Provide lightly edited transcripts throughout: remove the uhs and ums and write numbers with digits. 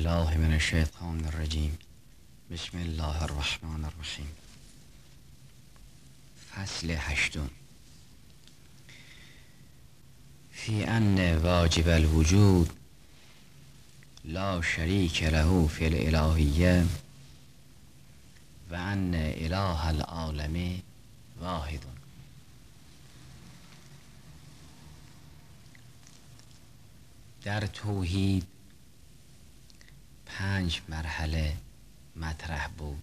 بالله من الشیطان الرجیم. بسم الله الرحمن الرحیم. فصل 8. فی ان واجب الوجود لا شریک له فی الالهیه و ان اله العالم واحد. در توحید 5 مرحله مطرح بود.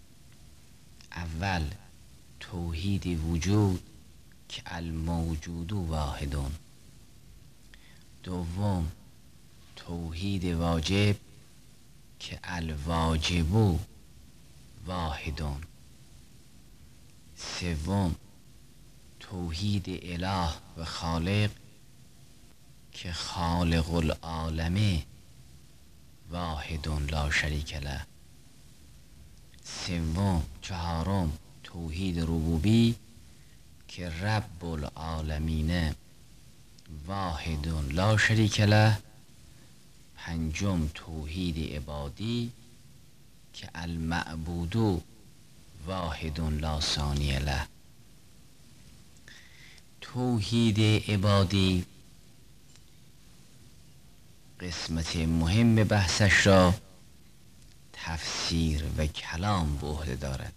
اول توحید وجود که الموجود واحدون. دوم توحید واجب که الواجب واحدون. سوم توحید اله و خالق که خالق العالم واحدون لا شریک له. چهارم توحید ربوبی که رب العالمین واحدون لا شریک له. پنجم توحید عبادی که المعبود واحدون لا ثانی له. توحید عبادی قسمت مهم بحثش را تفسیر و کلام به عهده دارد.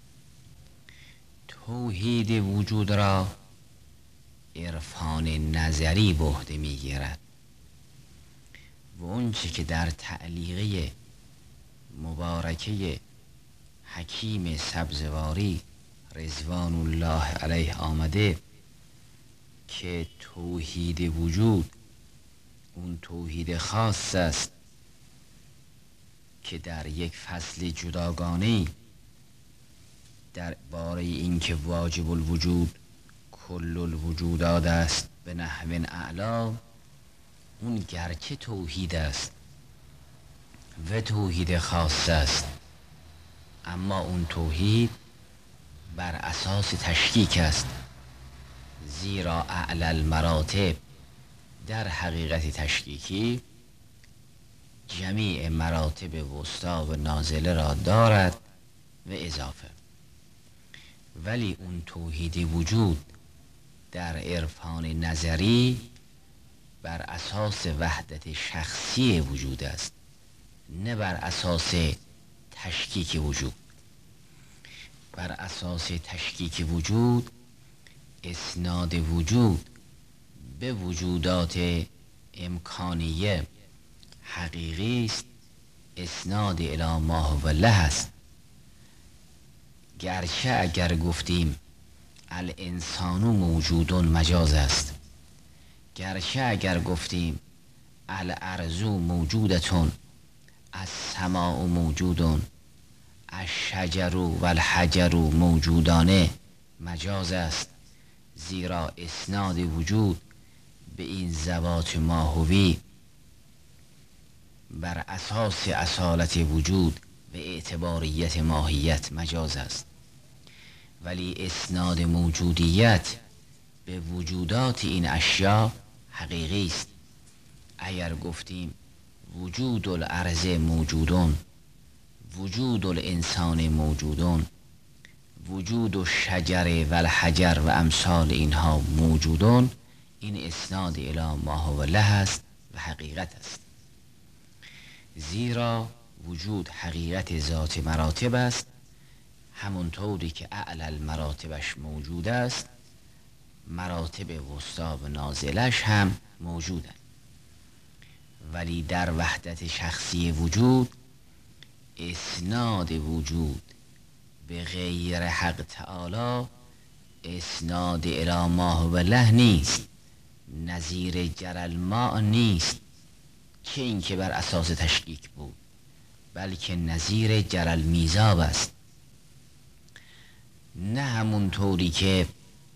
توحید وجود را عرفان نظری به عهده می‌گیرد و اونچه که در تعلیقه مبارکه حکیم سبزواری رضوان الله علیه آمده که توحید وجود اون توحید خاص است که در یک فصل جداگانه در باره این که واجب الوجود کل الوجودات است به نحو اعلا، اون گرچه توحید است و توحید خاص است، اما اون توحید بر اساس تشکیک است، زیرا اعلی المراتب در حقیقت تشکیکی جمیع مراتب وسطا و نازله را دارد و اضافه. ولی اون توحید وجود در عرفان نظری بر اساس وحدت شخصی وجود است، نه بر اساس تشکیک وجود. بر اساس تشکیک وجود اسناد وجود به وجودات امکانیه حقیقی است، اسناد الی ما هو له است. گرچه اگر گفتیم الانسان موجود مجاز است، گرچه اگر گفتیم الارض موجودتون، السماء موجودون، الشجر و الحجر موجودانه مجاز است، زیرا اسناد وجود به این ذوات ماهوی بر اساس اصالت وجود و اعتباریت ماهیت مجاز است. ولی اسناد موجودیت به وجودات این اشیا حقیقی است. اگر گفتیم وجود الارض موجودون، وجود الانسان موجودون، وجود الشجر و الحجر و امثال اینها موجودون، این اسناد الی ما هو له است و حقیقت است. زیرا وجود حقیقت ذات مراتب است، همونطوری که اعلی المراتبش موجود است، مراتب وسطا و نازلش هم موجودند. ولی در وحدت شخصی وجود اسناد وجود به غیر حق تعالی اسناد الی ما هو له نیست، نظیر جری الماء نیست که این که بر اساس تشکیک بود، بلکه نظیر جری المیزاب است. نه همون طوری که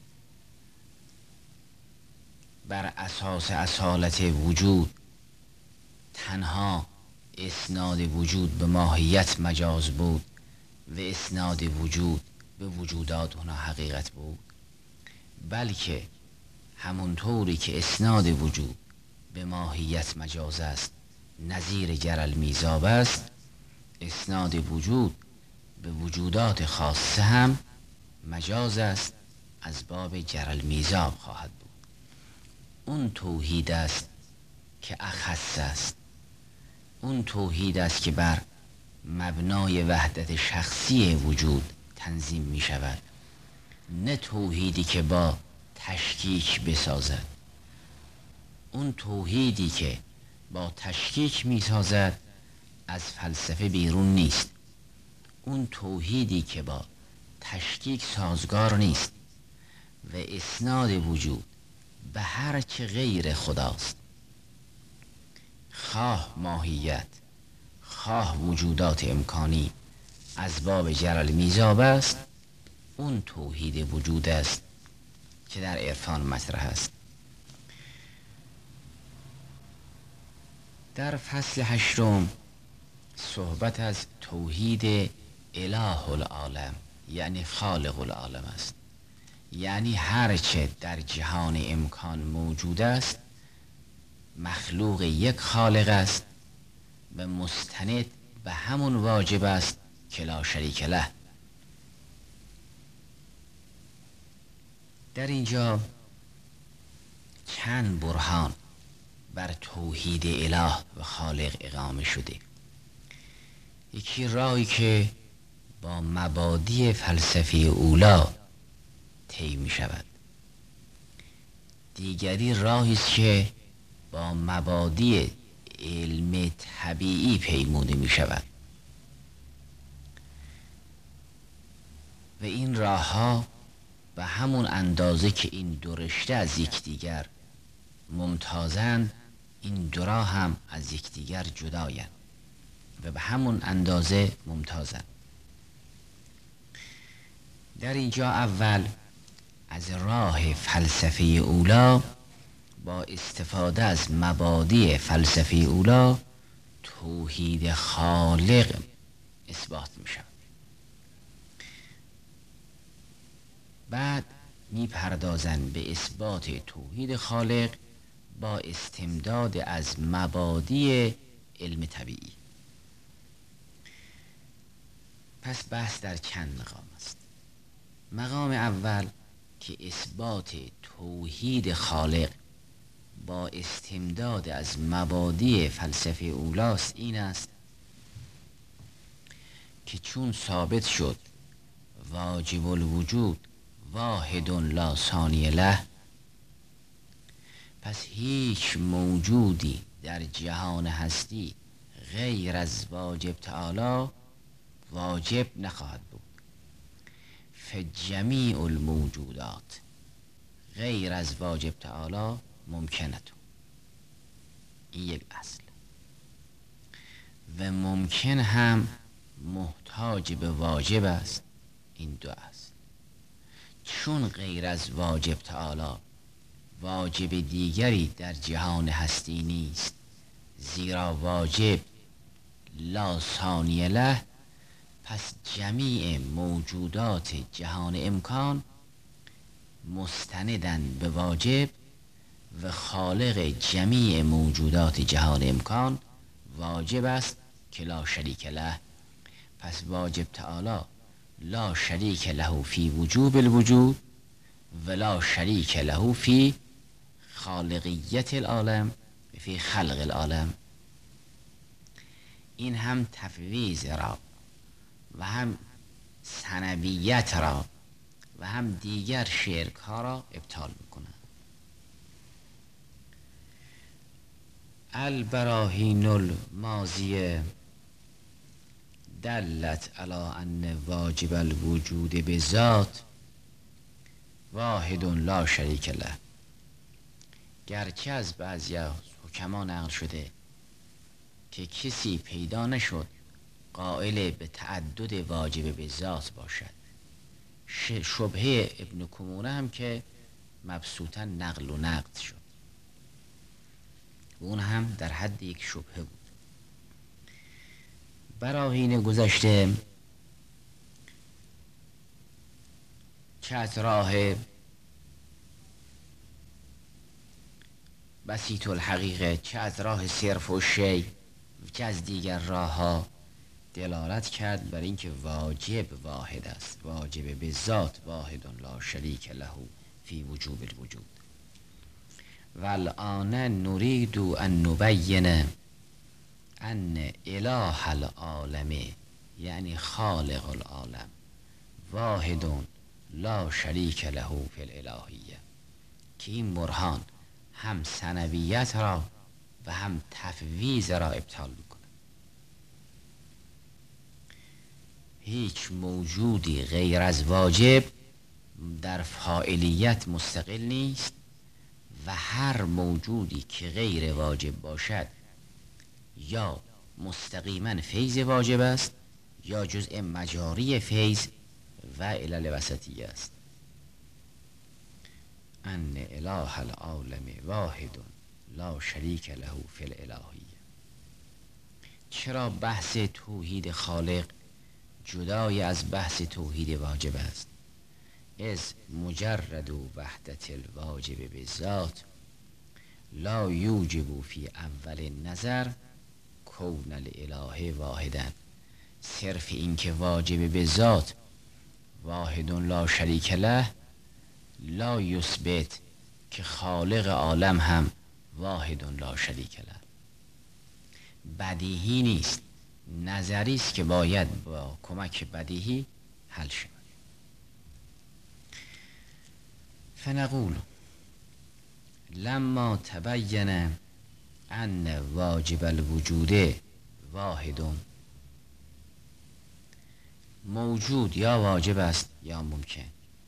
بر اساس اصالت وجود تنها اسناد وجود به ماهیت مجاز بود و اسناد وجود به وجودات اونا حقیقت بود، بلکه همونطوری که اسناد وجود به ماهیت مجاز است نظیر جرالمیزاب است، اسناد وجود به وجودات خاصه هم مجاز است، از باب جرالمیزاب خواهد بود. اون توحید است که اخص است، اون توحید است که بر مبنای وحدت شخصی وجود تنظیم می شود، نه توحیدی که با تشکیک بسازد. اون توحیدی که با تشکیک می سازد از فلسفه بیرون نیست، اون توحیدی که با تشکیک سازگار نیست و اسناد وجود به هر چه غیر خداست، خواه ماهیت خواه وجودات امکانی، از باب جرالمیزاب است. اون توحید وجود است که در عرفان مطرح است. در فصل 8 صحبت از توحید اله العالم یعنی خالق العالم است، یعنی هرچه در جهان امکان موجود است مخلوق یک خالق است و مستند به همون واجب است که لا شریک له. در اینجا چند برهان بر توحید اله و خالق اقامه شده. یکی راهی که با مبادی فلسفه اولا طی می شود، دیگری راهی است که با مبادی علم طبیعی پیموده می شود و این راه ها به همون اندازه که این دو رشته از یکدیگر ممتازند، این دو راه هم از یکدیگر جدایند و به همون اندازه ممتازند. در اینجا اول از راه فلسفه اولا با استفاده از مبادی فلسفه اولا توحید خالق اثبات می شود. بعد می پردازن به اثبات توحید خالق با استمداد از مبادی علم طبیعی. پس بحث در چند مقام است. مقام اول که اثبات توحید خالق با استمداد از مبادی فلسفه اولاست، این است که چون ثابت شد واجب الوجود واحد لا ثانی له، پس هیچ موجودی در جهان هستی غیر از واجب تعالی واجب نخواهد بود. فجمیع الموجودات غیر از واجب تعالی ممکنه. این یک اصل. و ممکن هم محتاج به واجب است. این دو اصل. چون غیر از واجب تعالی واجب دیگری در جهان هستی نیست، زیرا واجب لا ثانی له، پس جمیع موجودات جهان امکان مستندن به واجب و خالق جمیع موجودات جهان امکان واجب است که لا شریک له. پس واجب تعالی لا شریک له فی وجوب الوجود و لا شریک له فی خالقیت العالم فی خلق العالم. این هم تفویض را و هم ثنویت را و هم دیگر شرک ها را ابطال میکنند. البراهین الماضیه دلت علی ان واجب الوجود بذات واحد لا شریک له. گرچه از بعضی حکما نقل شده که کسی پیدا نشد قائل به تعدد واجب بذات باشد. شبهه ابن کمونه هم که مبسوطا نقل و نقد شد، اون هم در حد یک شبهه بود. براهین گذشته چه از راه بسیط الحقیقه چه از راه صرف و شی که از دیگر راه ها دلالت کرد بر اینکه واجب واحد است، واجب به ذات واحد لا شریک له فی وجوب الوجود. و الآن نرید ان نبین ان اله العالم یعنی خالق العالم واحد لا شریک له فی الالهیه، که این برهان هم ثنویت را و هم تفویض را ابطال میکنه. هیچ موجودی غیر از واجب در فاعلیت مستقل نیست و هر موجودی که غیر واجب باشد یا مستقیما فیض واجب است یا جزء مجاری فیض و علل وسطیه است. ان اله العالم واحد لا شریک له فی الالهیه. چرا بحث توحید خالق جدای از بحث توحید واجب است؟ از مجرد وحدت الواجب بالذات لا یوجب فی اول نظر کون الاله واحدا. صرف این که واجب به ذات واحد لا شریک له لا یثبت که خالق عالم هم واحد لا شریک له. بدیهی نیست، نظری است که باید با کمک بدیهی حل شود. فنقول لما تبین ان واجب الوجود واحد، موجود یا واجب است یا ممکن.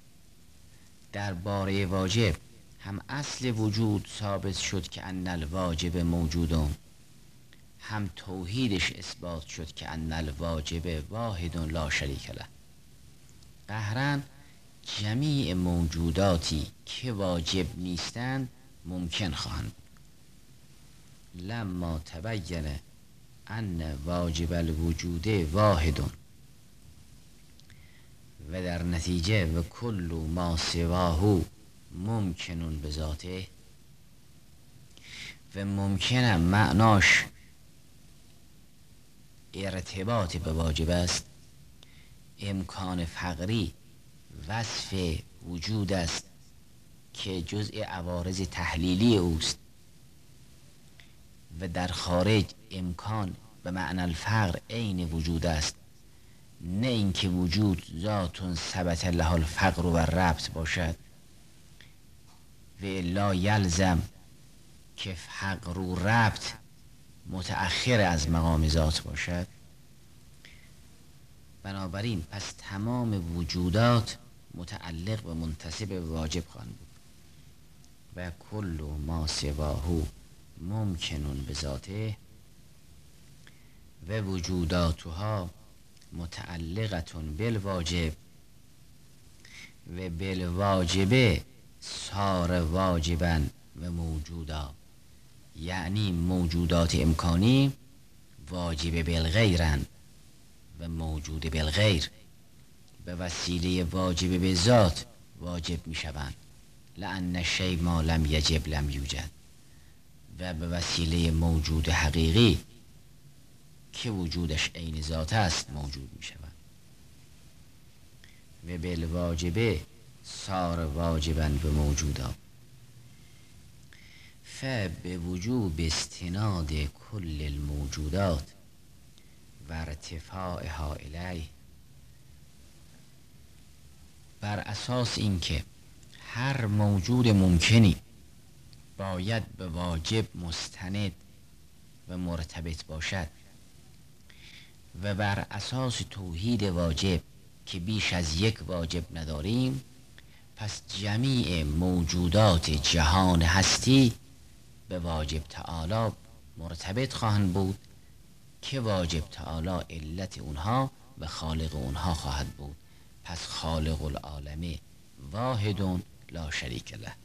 درباره واجب هم اصل وجود ثابت شد که ان الواجب موجودون، هم توحیدش اثبات شد که ان الواجب واحد لا شریک له. قهرا جمیع موجوداتی که واجب نیستند ممکن خواهند. لما تبین ان واجب الوجود واحد و در نتیجه و کل ما سواه ممکنون به ذاته، و ممکنه معناش ارتباط به واجب است. امکان فقری وصف وجود است که جزء عوارض تحلیلی اوست و در خارج امکان به معنی الفقر عین وجود است، نه اینکه وجود ذات ثبت له الفقر و ربط باشد و لا یلزم که فقر و ربط متأخر از مقام ذات باشد. بنابراین پس تمام وجودات متعلق و منتسب به واجب خواهند بود و کل ما سواه ممکنون به ذاته و وجوداتها متعلقتون بالواجب و بالواجب صار واجبا و موجودا. یعنی موجودات امکانی واجب بالغیرن و موجود بالغیر به وسیله واجب به ذات واجب می شوند، لأن الشیء ما لم یجب لم یوجد، و به وسیله موجود حقیقی که وجودش عین ذات است موجود می شوند. و بالواجب صار واجبا به موجودا. فبوجوب استناد کل الموجودات و ارتفاعها الیه، بر اساس اینکه هر موجود ممکنی باید به واجب مستند و مرتبط باشد و بر اساس توحید واجب که بیش از یک واجب نداریم، پس جمیع موجودات جهان هستی به واجب تعالی مرتبط خواهند بود که واجب تعالی علت اونها و خالق اونها خواهد بود. پس خالق العالم واحد لا شریک له.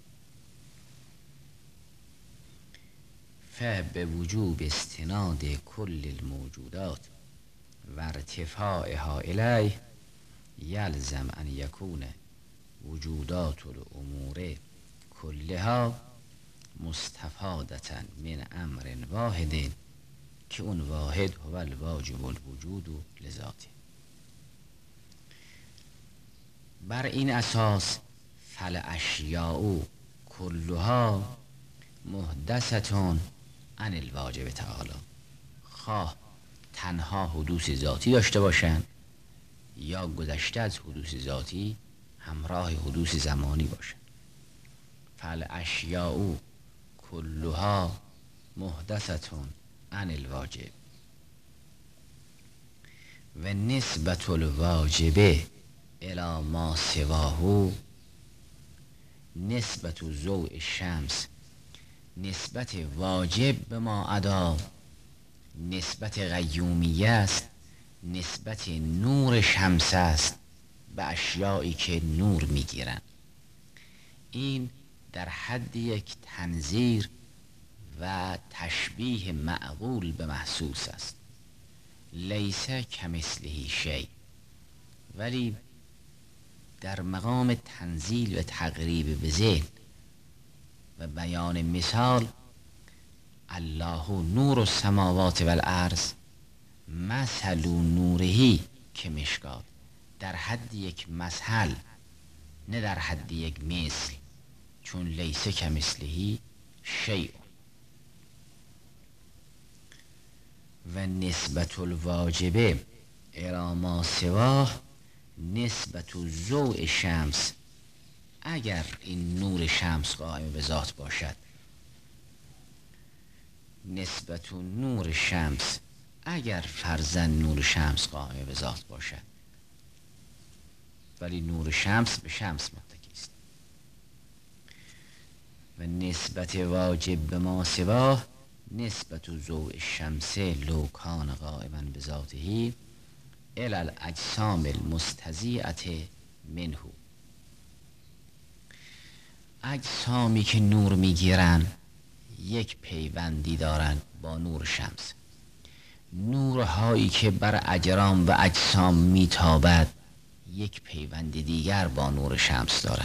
فبوجوب استناد کل الموجودات و ارتفاعها الیه یلزم ان یکون وجودات الامور کلها مستفادة من امر واحد که اون واحد هو الواجب الوجود و لذاته. بر این اساس فالاشیاء کلها محدثتون عن الواجب تعالی، خواه تنها حدوث ذاتی داشته باشند یا گذشته از حدوث ذاتی همراه حدوث زمانی باشند. فالاشیاء کلها محدثتون عن الواجب و نسبت الواجب الی ما سواه نسبت ضوء الشمس، نسبت واجب به ما عدا نسبت قیومیه است، نسبت نور شمس است به اشیایی که نور میگیرن. این در حد یک تنظیر و تشبیه معقول به محسوس است. لیس کمثله شیء، ولی در مقام تنزیل و تقریب به ذهن و بیان مثال، الله نور السماوات والارض مثل نورهی که مشکات، در حد یک مثل نه در حد یک مثل، چون لیس کمثله شیء. و نسبت الواجب الی ما سواه نسبت ضوء شمس، اگر این نور شمس قائم به ذات باشد، نسبت نور شمس اگر فرضاً نور شمس قائم به ذات باشد، ولی نور شمس به شمس متکی است. و نسبت واجب به ما سواه نسبت ضوء الشمس لو کان قائما به ذاته الی الاجسام المستضیئة منه، اجسامی که نور میگیرن یک پیوندی دارن با نور شمس، نورهایی که بر اجرام و اجسام میتابد یک پیوند دیگر با نور شمس دارن.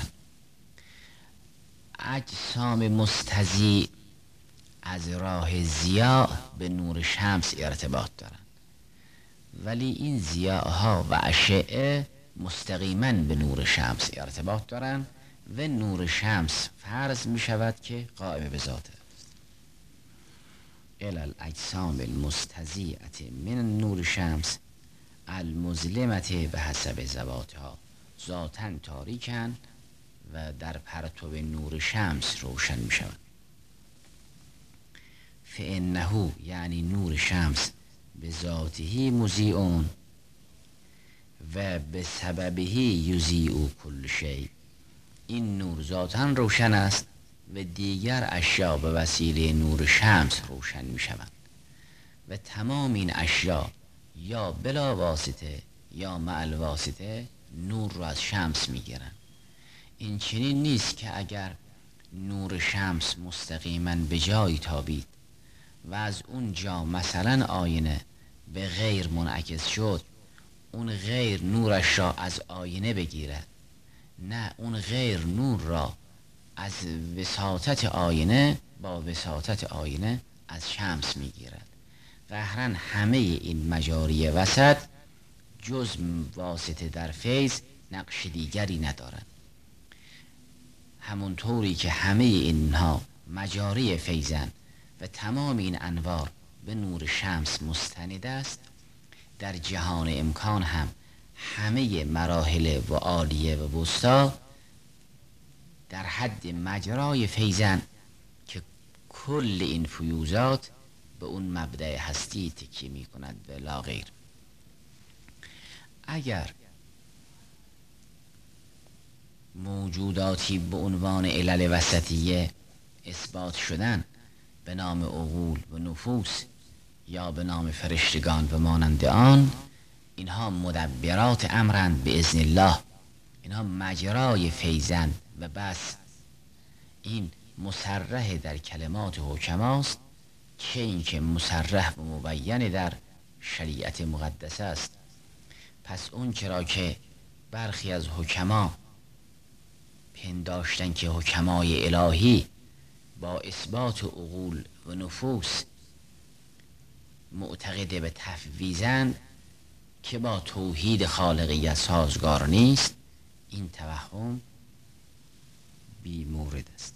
اجسام مستضیء از راه ضیاء به نور شمس ارتباط دارن، ولی این ضیاءها و اشعه مستقیما به نور شمس ارتباط دارن و نور شمس فرض می شود که قائم به ذات است. الی الاجسام المستضیئة من نور شمس المظلمة به حسب ذواتها، ذاتاً تاریکن و در پرتو نور شمس روشن می شوند. فانه یعنی نور شمس به ذاته مضیئون و به سببه یضیء کل شیء، این نور ذاتاً روشن است و دیگر اشیا به وسیله نور شمس روشن می شوند و تمام این اشیا یا بلا واسطه یا مع الواسطه نور را از شمس می گیرند. این چنین نیست که اگر نور شمس مستقیما به جایی تابید و از اون جا مثلا آینه به غیر منعکس شد، اون غیر نورش را از آینه بگیرد، نه، اون غیر نور را از وساطت آینه با وساطت آینه از شمس میگیرد. قهرن همه این مجاری وسط جز واسطه در فیض نقش دیگری ندارند. همونطوری که همه اینها مجاری فیضن و تمام این انوار به نور شمس مستند است، در جهان امکان هم همه مراحل و عالیه و وسطا در حد مجرای فیضن که کل این فیوزات به اون مبدأ هستی تکیه می کند و لا غیر. اگر موجوداتی به عنوان علل وسطیه اثبات شدن به نام عقول و نفوس یا به نام فرشتگان و مانند آن، اینها مدبرات امرند به اذن الله، اینها مجرای فیضن و بس. این مصرح در کلمات حکماست، چه این که مصرح و مبین در شریعت مقدسه است. پس اون چرا که برخی از حکما پنداشتن که حکمای الهی با اثبات عقول و نفوس معتقد به تفویضند که با توحید خالقیت سازگار نیست، این توهم بی مورد است.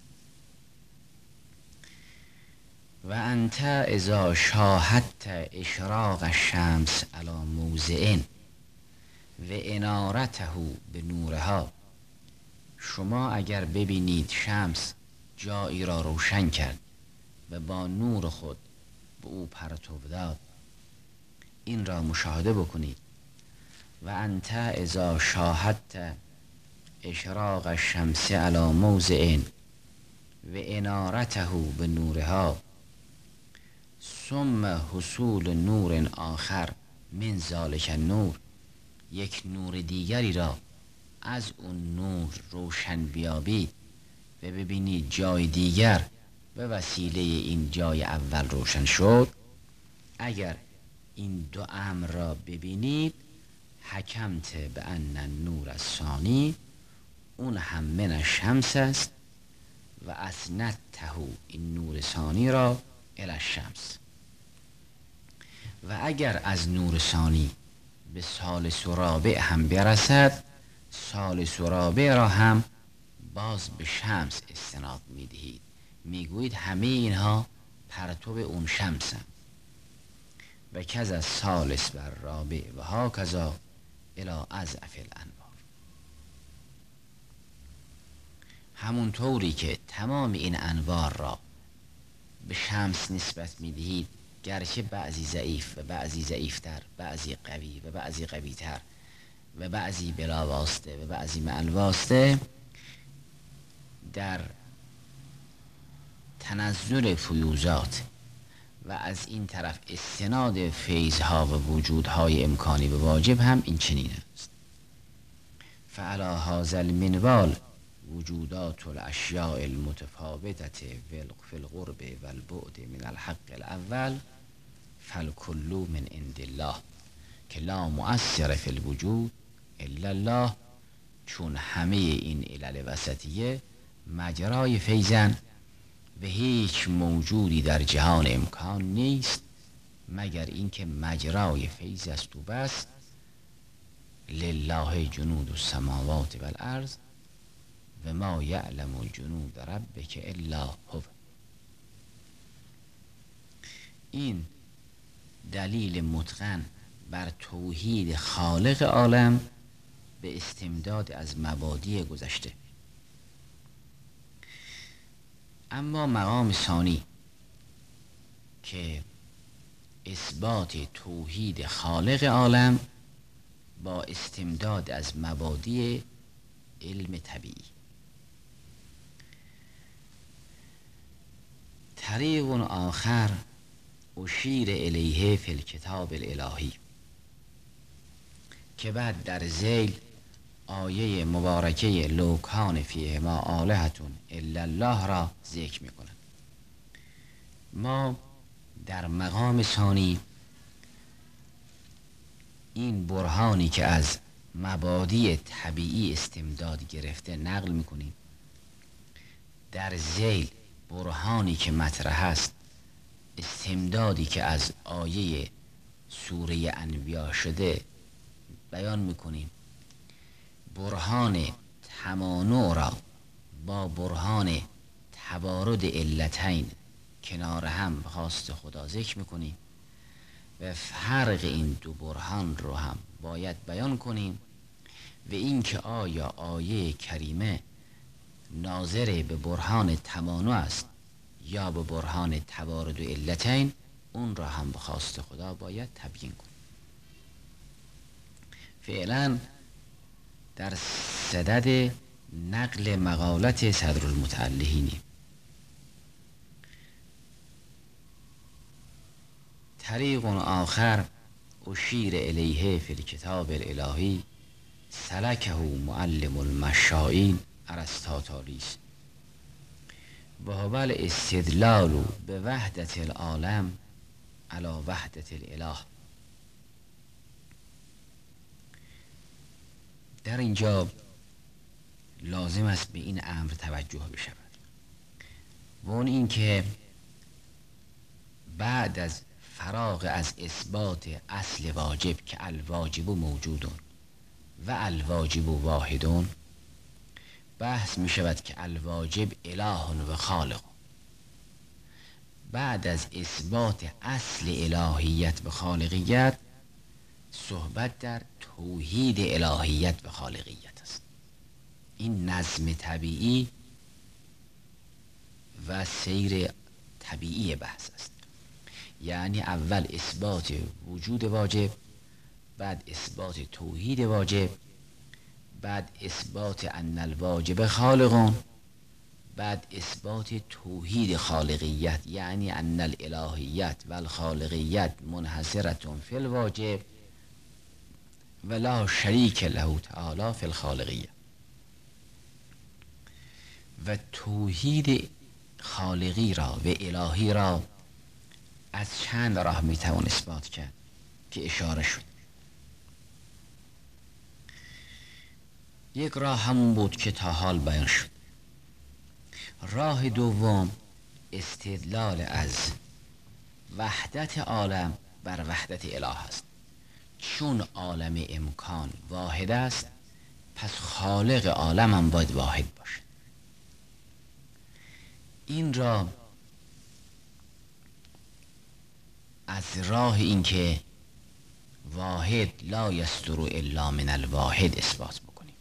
و انت اذا شاهدت اشراق الشمس علی موضع و انارته به نورها، شما اگر ببینید شمس جایی را روشن کرد و با نور خود به او پرتو داد، این را مشاهده بکنید. و انت اذا شاهدت اشراق الشمس علی موضع و انارته به نورها ثم حصول نور آخر من ذلک النور، یک نور دیگری را از اون نور روشن بیابید و ببینید جای دیگر به وسیله این جای اول روشن شد، اگر این دو امر را ببینید، حکمت به ان النور الثانی، اون هم من الشمس است و اسندته، این نور ثانی را الی الشمس. و اگر از نور ثانی به ثالث و رابع هم برسد، ثالث و رابع را هم باز به شمس استناد میدهید، میگویید همه اینها پرتو اون شمس هم. و کذا ثالث و رابع و هاکذا الی اضعف الانوار. همون طوری که تمام این انوار را به شمس نسبت میدهید، گرچه بعضی ضعیف و بعضی ضعیفتر، بعضی قوی و بعضی قویتر و بعضی بلا واسطه و بعضی مع الواسطه، در تنزل فیوزات و از این طرف استناد فیضها و وجودهای امکانی به واجب هم این چنین است. فعلی هذا المنوال وجودات الاشیاء المتفاوتة فی القرب و البعد من الحق الاول فالکل من عند الله که لا مؤثر فی الوجود الا الله. چون همه این علل وسطیه مجرای فیضن و هیچ موجودی در جهان امکان نیست مگر اینکه مجرای فیض است و بس. لله جنود السماوات و الارض و ما یعلم جنود ربک الا هو. این دلیل متقن بر توحید خالق عالم به استمداد از مبادی گذشته. اما مقام ثانی که اثبات توحید خالق عالم با استمداد از مبادی علم طبیعی. طریق آخر اشیر الیه فی الکتاب الالهی، که بعد در ذیل آیه مبارکه لو کان فیهما آلهة الا الله را ذکر میکنند. ما در مقام ثانی این برهانی که از مبادی طبیعی استمداد گرفته نقل میکنیم، در ذیل برهانی که مطرح است، استمدادی که از آیه سوره انبیا شده بیان میکنیم. برهان تمانع را با برهان تبارد علتین کنار هم خواست خدا ذکر میکنیم و فرق این دو برهان رو هم باید بیان کنیم و اینکه آیا آیه کریمه ناظر به برهان تمانع است یا به برهان تبارد و علتین، اون را هم به خواست خدا باید تبیین کنیم. فعلا در صدد نقل مقالت صدر المتعلهینی. طریق آخر اشیر الیه فی الکتاب الالهی سلکه معلم المشائین ارسطاطالیس و هو الاستدلال به وحدت العالم علی وحدت الاله. در اینجا لازم است به این امر توجه بشود و اون این که بعد از فراغ از اثبات اصل واجب که الواجب موجودون و الواجب واحدون، بحث می شود که الواجب اله و خالق. بعد از اثبات اصل الهیت و خالقیت، صحبت در توحید الهیت و خالقیت است. این نظم طبیعی و سیر طبیعی بحث است. یعنی اول اثبات وجود واجب، بعد اثبات توحید واجب، بعد اثبات ان الواجب خالقون، بعد اثبات توحید خالقیت، یعنی ان الالهیت و الخالقیت منحصرة فی الواجب و لا شریک له تعالی فی الخالقیت. و توحید خالقی را و الهی را از چند راه میتوان اثبات کرد که اشاره شد. یک راه همون بود که تا حال بیان شد. راه دوم استدلال از وحدت عالم بر وحدت اله است. چون عالم امکان واحد است، پس خالق عالم هم باید واحد باشد. این را از راه این که واحد لا یصدر الا من الواحد اثبات بکنیم.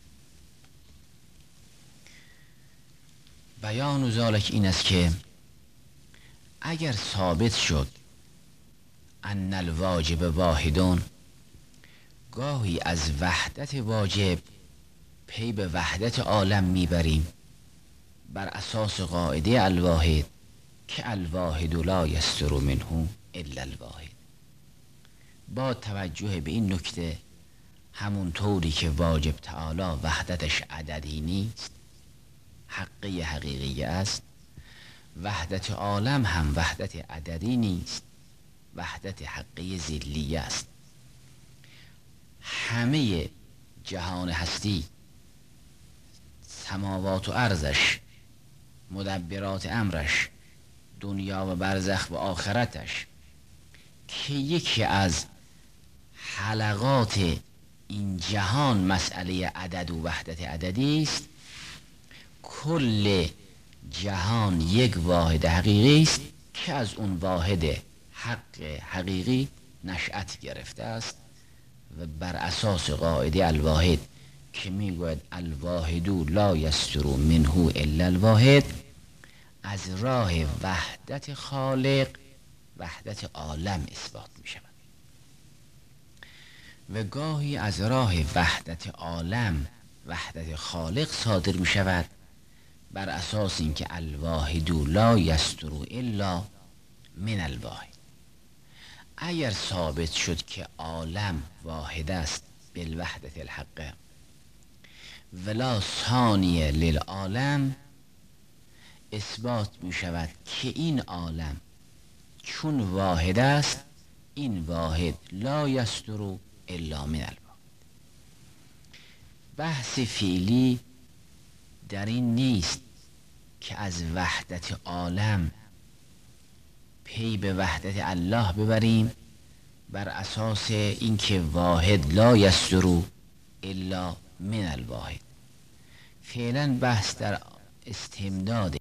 بیان ذلک این است که اگر ثابت شد ان الواجب واحدون، گاهی از وحدت واجب پی به وحدت عالم میبریم بر اساس قاعده الواحد که الواحد لا یصدر منه الا الواحد. با توجه به این نکته، همون طوری که واجب تعالی وحدتش عددی نیست، حقی حقیقی است، وحدت عالم هم وحدت عددی نیست، وحدت حقی ذلی است. همه جهان هستی، سماوات و ارضش، مدبرات امرش، دنیا و برزخ و آخرتش، که یکی از حلقات این جهان مسئله عدد و وحدت عددی است. کل جهان یک واحد حقیقی است که از اون واحد حق حقیقی نشأت گرفته است و بر اساس قاعده الواحد که میگوید الواحد لا یصدر منه الا الواحد، از راه وحدت خالق وحدت عالم اثبات می شود. و گاهی از راه وحدت عالم وحدت خالق صادر می شود بر اساس اینکه الواحد لا یصدر الا من الواحد. اگر ثابت شد که عالم واحد است بالوحدت الحق ولا ثانی للعالم، اثبات می شود که این عالم چون واحد است، این واحد لا یصدر الا من الواحد. بحث فعلی در این نیست که از وحدت عالم پی به وحدت الله ببریم بر اساس اینکه واحد لا یصدر الا من الواحد. فعلا بحث در استمداد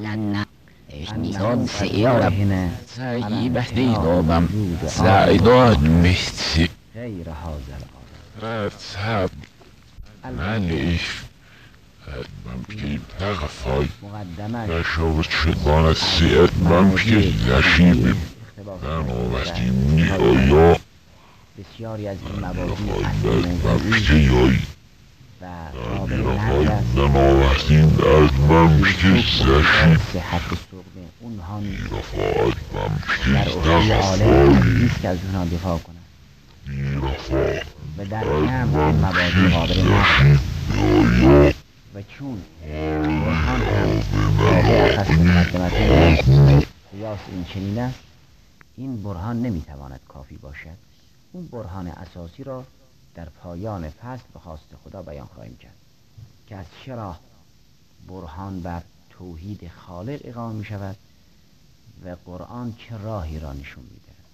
Son سیارم سیدابم سعیدان میتی غیر هذا العالم رتب منیش ممکن تغفای مقدمش نشاوت شدوان سیاد ممکن نشیبیم بنابراین نیایا بسیاری از این مبادی نخواهد موضوعی ممکن یایی و قابل نقل است. بنابراین از ممکن زشید صحت سقم اونها نیست. رفاعت ممکن در عهده عالم تغفای نیست که از اونها دفاع کنند رفاعت و در جمع این مبادی قابل نقل نیایا و چون برهان هم واقع اخص مقدمتون قیاس این چنین است، این برهان نمیتواند کافی باشد. اون برهان اساسی را در پایان فصل به خواست خدا بیان خواهیم کرد که از چه راه برهان بر توحید خالق اقامه می شود و قرآن چه راهی را نشون می دهد.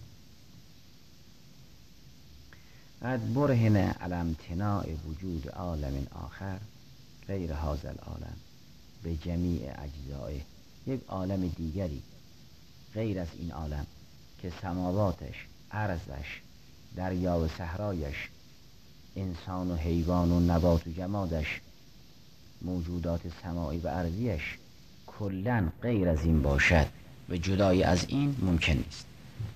قد برهن علی امتناع وجود عالم آخر غیر هذا العالم به جمیع اجزائه. یک عالم دیگری غیر از این عالم که سماواتش، ارضش، دریا و صحرایش، انسان و حیوان و نبات و جمادش، موجودات سماعی و ارضیش کلاً غیر از این باشد و جدای از این ممکن نیست.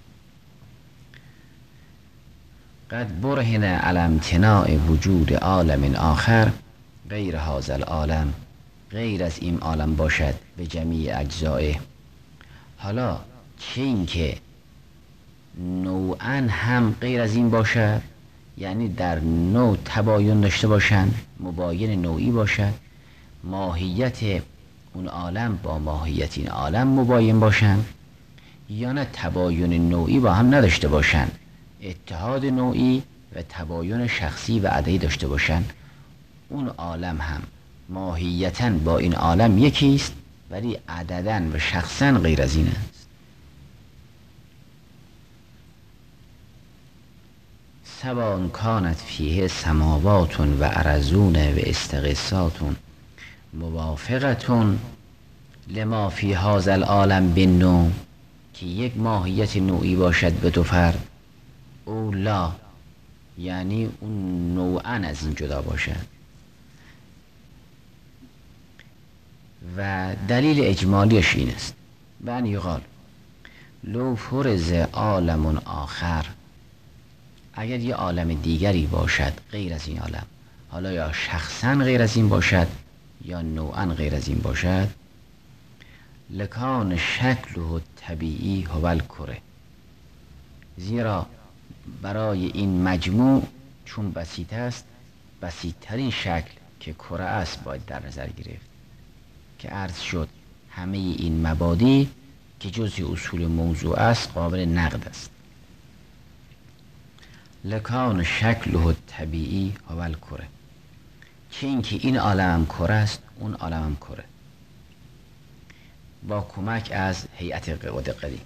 قد برهن علی امتناع وجود عالم آخر غیر هذا العالم، غیر از این عالم باشد به جمیع اجزائه. حالا چه این که نوعاً هم غیر از این باشد، یعنی در نوع تباین داشته باشند، مباین نوعی باشد، ماهیت اون عالم با ماهیت این عالم مباین باشند، یا نه تباین نوعی با هم نداشته باشند، اتحاد نوعی و تباین شخصی و عددی داشته باشند. اون عالم هم ماهیتاً با این عالم یکیست ولی عدداً و شخصاً غیر از این است. سواء کانت فیه سماوات و ارضون و استغاثات موافقة لما فی هذا العالم بالنوع، که یک ماهیت نوعی باشد به دو فرد، او لا، یعنی اون نوعاً از این جدا باشد. و دلیل اجمالیش این است به ان یقال لو فرض عالم آخر، اگر یه عالم دیگری باشد غیر از این عالم، حالا یا شخصاً غیر از این باشد یا نوعاً غیر از این باشد، لکان شکله طبیعی هو الکره، زیرا برای این مجموع چون بسیط است، بسیطترین شکل که کره است باید در نظر گرفت که عرض شد همه این مبادی که جزء اصول موضوع است قابل نقد است. لکان شکله طبیعی هو الکره، چه اینکه این عالم کره است، اون عالم کره، با کمک از هیئت دقیقی.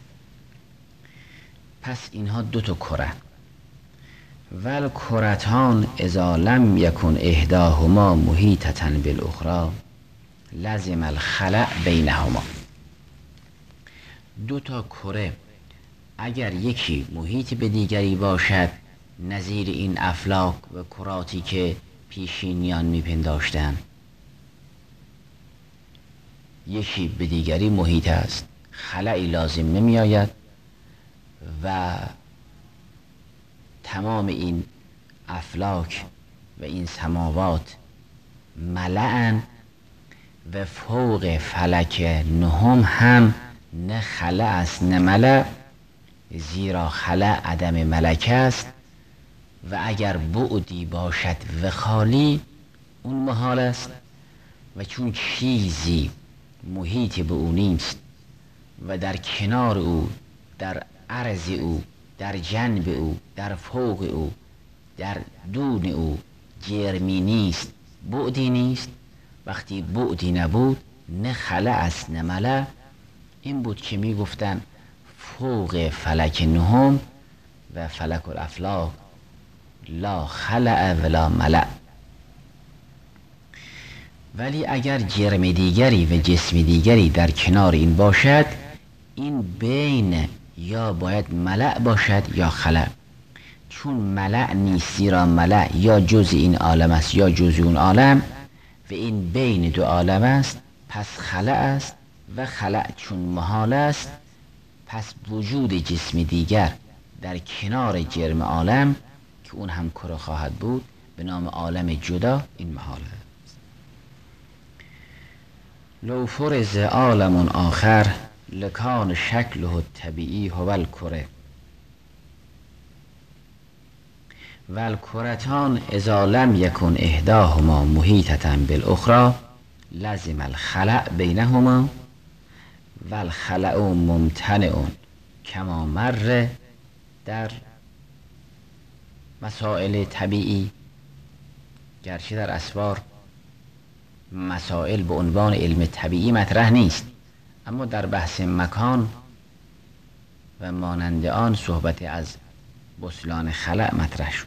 پس اینها دو تا کره، ول کرتان اذا لم یکن احداهما محیطة بالاخرى لازم الخلأ بینهما. دو تا کره اگر یکی محیط به دیگری باشد، نظیر این افلاک و کراتی که پیشینیان میپنداشتند، یکی به دیگری محیط است، خلأی لازم نمی آید و تمام این افلاک و این سماوات ملأن و فوق فلک نهم هم نه خلأ است نه ملأ، زیرا خلأ عدم ملک است و اگر بعدی باشد و خالی اون محال است، و چون چیزی محیط به او نیست و در کنار او، در عرض او، در جنب او، در فوق او، در دون او جرمی نیست، بعدی نیست، وقتی بعدی نبود نه خلأ است نه ملأ. این بود که می گفتن فوق فلک نهم و فلک الافلاک لا خلأ ولا ملأ. ولی اگر جرم دیگری و جسم دیگری در کنار این باشد، این بین یا باید ملأ باشد یا خلأ. چون ملأ نیست، زیرا ملأ یا جز این عالم است یا جز اون عالم و این بین دو عالم است، پس خلأ است و خلأ چون محال است، پس وجود جسم دیگر در کنار جرم عالم که اون هم کره خواهد بود به نام عالم جدا، این محال است. لو فرض عالم آخر لکان شکله الطبیعی هو الکره و الکرتان اذا لم یکن احداهما محیطة بالاخرى لزم الخلأ بینهما و الخلأ ممتنع کما مر در مسائل طبیعی. گرچه در اسفار مسائل به عنوان علم طبیعی مطرح نیست، اما در بحث مکان و مانند آن صحبت از بطلان خلأ مطرح شد.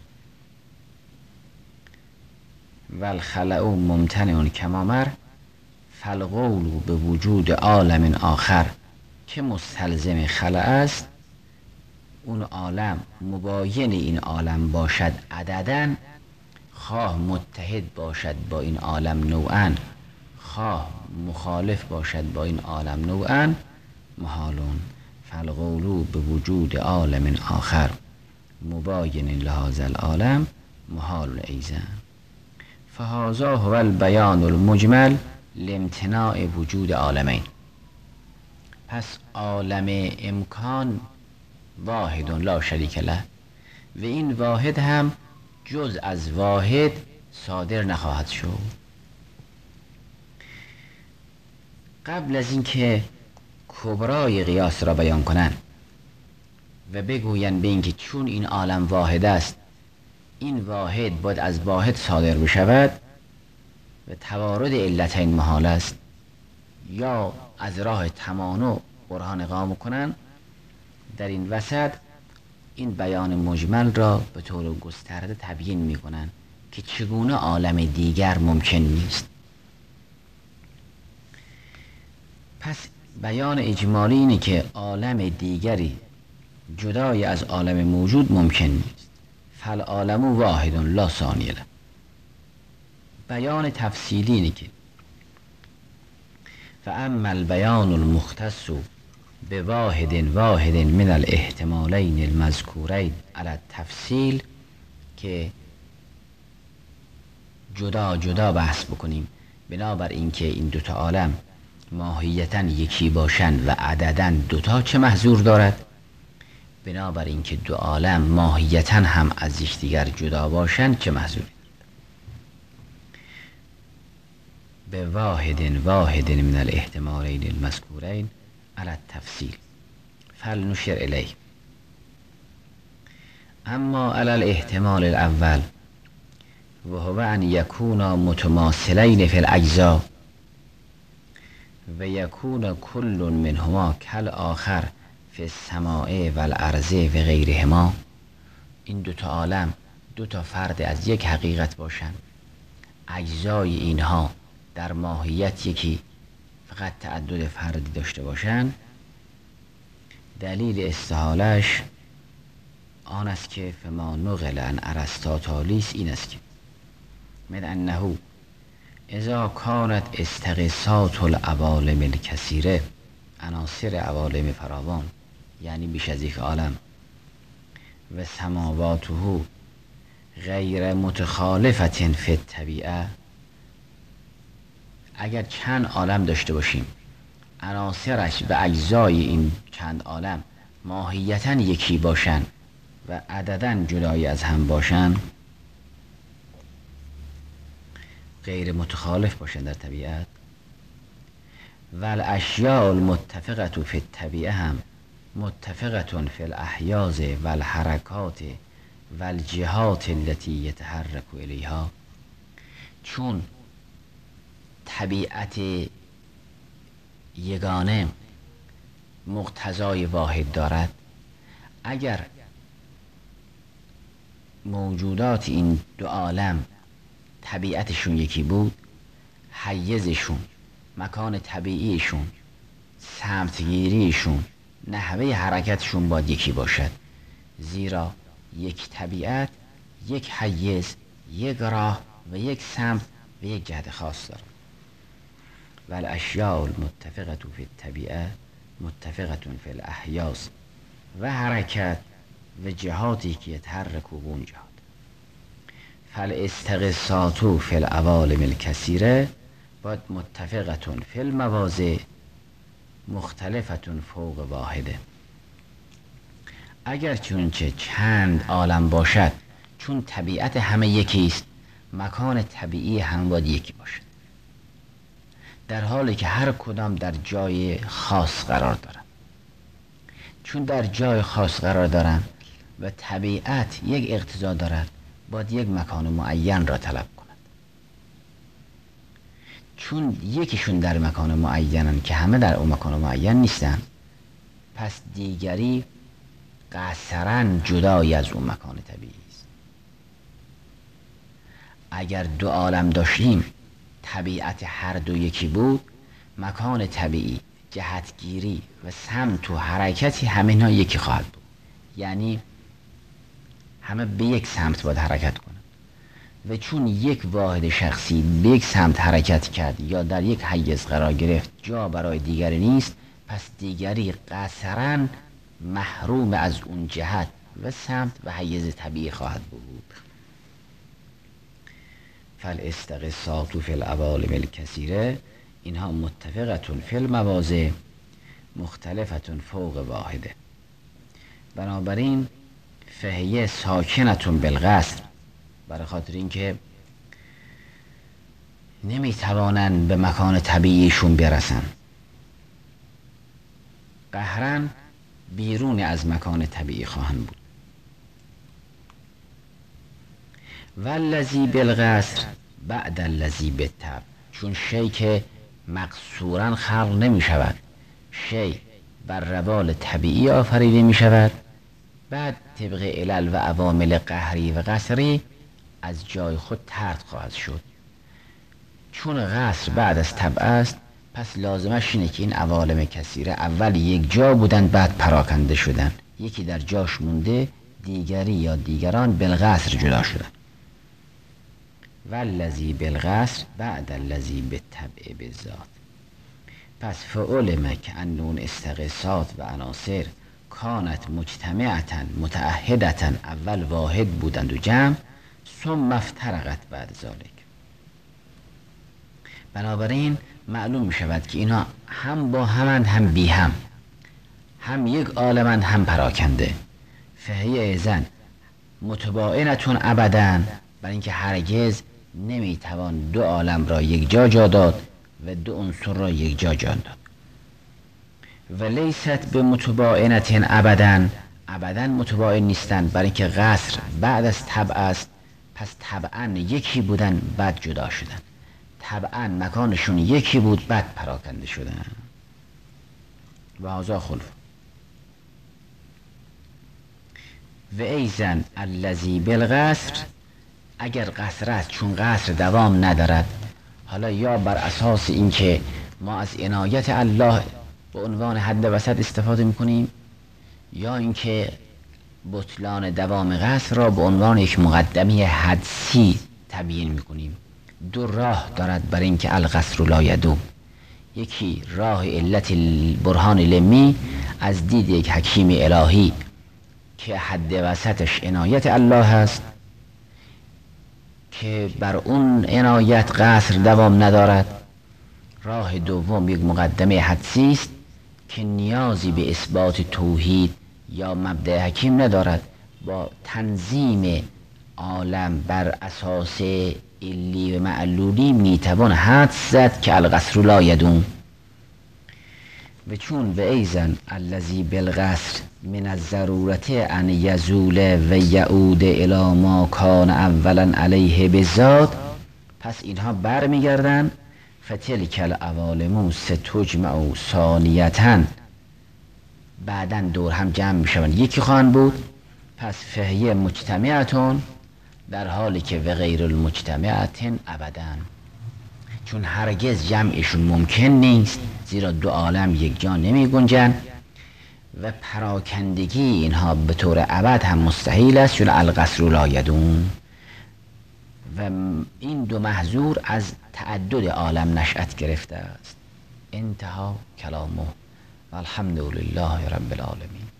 و الخلأ ممتنع کما مر فالقول به وجود عالم آخر که مستلزم خلأ است، اون عالم مباین این عالم باشد عدداً، خواه متحد باشد با این عالم نوعاً، خواه مخالف باشد با این عالم نوعاً، محالون. فالقول به وجود عالم آخر مباین لهذا العالم محال ایضا. فهذا هو البیان المجمل لامتناع وجود عالمین. پس عالم امکان واحد لا شریک له و این واحد هم جز از واحد صادر نخواهد شد. قبل از اینکه کبرای قیاس را بیان کنند و بگویند به اینکه چون این عالم واحد است، این واحد باید از واحد صادر بشود و توارد علتین محال است، یا از راه تمانع برهان اقامه کنند، در این وسط این بیان مجمل را به طور گسترده تبیین می کنند که چگونه عالم دیگر ممکن نیست. پس بیان اجمالی اینه که عالم دیگری جدای از عالم موجود ممکن نیست. فالعالم واحد لا ثانی له. بیان تفصیلی اینه که فاما البیان المختص بواحد واحد من الاحتمالین المذکورین علی التفصیل، که جدا جدا بحث بکنیم بنابر اینکه این دوتا عالم ماهیتاً یکی باشند و عدداً دوتا چه محظور دارد، بنابر اینکه دو عالم ماهیتاً هم از یکدیگر جدا باشند چه محظوری. به واحد من الاحتمالین المذکورین علی التفصیل فلنشر الیه. اما علی الاحتمال الاول و هو ان یکونا متماثلین فی الاجزاء و یکون کل منهما کل آخر فی السماء و الارض و غیرهما. این دوتا عالم دوتا فرد از یک حقیقت باشند، اجزای اینها در ماهیت یکی فقط تعدد فردی داشته باشند. دلیل استحالش آن است که فما نقل عن ارسطاطالیس این است که من انه اذا کانت استغاثات العوالم الکثیره، عناصر عوالم فراوان یعنی بیش از یک عالم، و سماواته غیر متخالفة فی الطبیعه، اگر چند عالم داشته باشیم عناصرش و اجزای این چند عالم ماهیتاً یکی باشن و عدداً جدای از هم باشن، غیر متخالف باشن در طبیعت، و الاشیاء المتفقه فی الطبیعه هم متفقه فی الاحیاز و الحرکات و الجهات التي یتحرک الیها. چون طبیعت یگانه مقتضای واحد دارد، اگر موجودات این دو عالم طبیعتشون یکی بود، حیزشون، مکان طبیعیشون، سمتگیریشون، نحوه حرکتشون باید یکی باشد، زیرا یک طبیعت، یک حیز، یک راه و یک سمت و یک جهت خاص دارد. و الاشیاء المتفقه فی الطبیعه متفقه فی الاحیاز و حرکت و جهاتی که یتحرک اون جهات. فالاستغاثات فی العوالم الکثیره باید متفقه فی المواضع مختلفه فوق واحده. اگر چونچه چند عالم باشد، چون طبیعت همه یکی است، مکان طبیعی هم باید یکی باشد، در حالی که هر کدام در جای خاص قرار دارند. چون در جای خاص قرار دارند و طبیعت یک اقتضا دارد، باید یک مکان معین را طلب کند. چون یکیشون در مکان معینن که همه در اون مکان معین نیستن، پس دیگری قصرن جدای از اون مکان طبیعی است. اگر دو عالم داشتیم، طبیعت هر دو یکی بود، مکان طبیعی، جهتگیری و سمت و حرکتی همه اینا یکی خواهد بود. یعنی همه به یک سمت باید حرکت کنند و چون یک واحد شخصی به یک سمت حرکت کرد یا در یک حیز قرار گرفت، جا برای دیگری نیست، پس دیگری قصرن محروم از اون جهت و سمت و حیز طبیعی خواهد بود. فالاستغاثات فی العوالم الکثیره، اینها متفقه فی المواضع مختلفه فوق واحده. بنابراین فهیه ساکنه بالقصر، برای خاطر اینکه نمیتوانند به مکان طبیعیشون برسن، قهرن بیرون از مکان طبیعی خواهند بود. والذی بالقصر بعد الذی بالطبع، چون شی که مقصورن خلق نمی شود، شی بر روال طبیعی آفریده می شود، بعد طبق علل و عوامل قهری و قصری از جای خود طرد خواهد شد. چون قصر بعد از طبع است، پس لازمش اینه که این عوالم کثیره اول یک جا بودن، بعد پراکنده شدن، یکی در جاش مونده، دیگری یا دیگران بالقصر جدا شدن. والذی بالقصر بعد الذی بالطبع بالذات. پس فعلم که انون استغاثات و عناصر کانت مجتمعتا متعهدتا، اول واحد بودند و جمع، ثم افترقت بعد ذالک. بنابراین معلوم می شود که اینا هم با همند هم بی هم یک عالمند هم پراکنده. فهی اذن متباینتون ابدا، برای اینکه هرگز نمی توان دو عالم را یک جا داد و دو عنصر را یک جا داد. و لیست به متباینتین ابدا متباین نیستند، برای اینکه قصر بعد از طبع است، پس طبعا یکی بودن بعد جدا شدن، طبعا مکانشون یکی بود بعد پراکنده شدن. و هذا خلف. و ایزن الذی بالقصر، اگر قصر است، چون قصر دوام ندارد، حالا یا بر اساس اینکه ما از عنایت الله به عنوان حد وسط استفاده میکنیم، یا اینکه بطلان دوام قصر را به عنوان یک مقدمه حدسی تبیین میکنیم. دو راه دارد برای اینکه القصر لا یدوم. یکی راه علت البرهان لمی از دید یک حکیم الهی که حد وسطش عنایت الله هست، که بر اون عنایت قصر دوام ندارد. راه دوم یک مقدمه حدسی است که نیازی به اثبات توحید یا مبدأ حکیم ندارد، با تنظیم عالم بر اساس علی و معلولی میتوان حدس زد که القصر لا یدوم. و چون و ایزن الذی بالقصر من الضرورت ان یزول و یعود الی ما کان اولا علیه بالذات، پس اینها برمیگردن فتلک العوالم ستجمع ثانیةً، بعداً دور هم جمع میشوند، یکی خواهند بود. پس فهیه مجتمعتون، در حالی که و غیر المجتمعتن ابداً، چون هرگز جمعشون ممکن نیست، زیرا دو عالم یک جا نمی گنجن و پراکندگی اینها به طور ابد هم مستحیل است، چون القصر لا یدوم و این دو محذور از تعدد عالم نشأت گرفته است. انتها کلامه و الحمد لله رب العالمین.